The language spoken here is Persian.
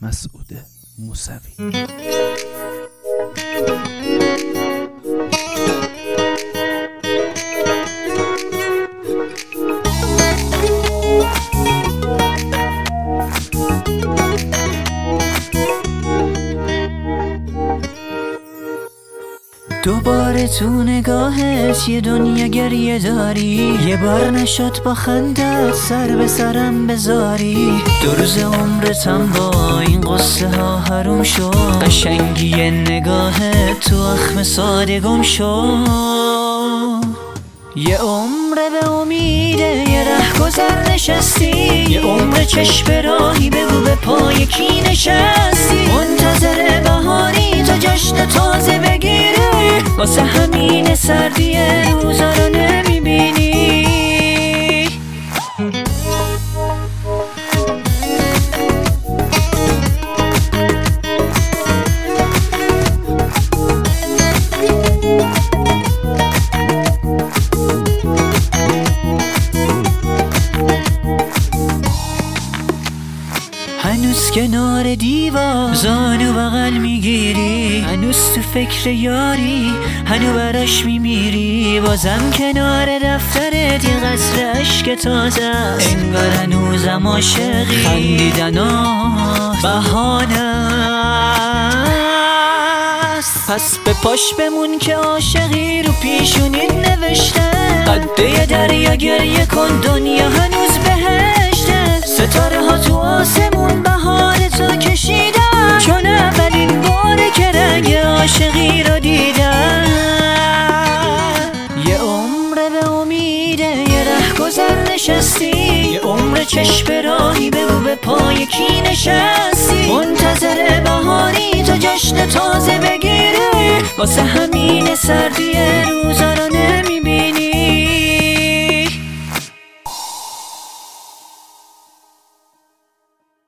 مسعود موسوی. دوباره تو نگاهت یه دنیا گریه داری، یه بار نشد با خندت سر به سرم بذاری. 2 روز عمرتم با این قصه ها حروم شد، قشنگی نگاهت تو اخم ساده گم شد. یه عمر به امیده یه رهگذر نشستی، یه عمر چشم راهی بگو به پای کی نشستی. منتظر بهاری تا جشن تازه بگیری، واسه همین سردی روزا رو نمیبینی. هنوز کنار دیوار زانو بغل میگیری، هنوز تو فکر یاری هنو براش میمیری. بازم کنار دفترت یه قصر عشق تازه است، انگار هنوزم عاشقی، خندیدنات بهانه است. پس به پاش بمون که عاشقی رو پیشونی نوشته، قده دریا گریه کن دنیا هنوز بهشته. ستاره ها تو آسمون بهار تو کشیدن، چون اولین باره که رنگ عاشقی رو دیدن. یه عمر به امیده یه رهگذر نشستی، یه عمر چشم راهی بگو به پای کی نشستی. منتظر بهاری تا جشن تازه بگیری، واسه همین سردی روز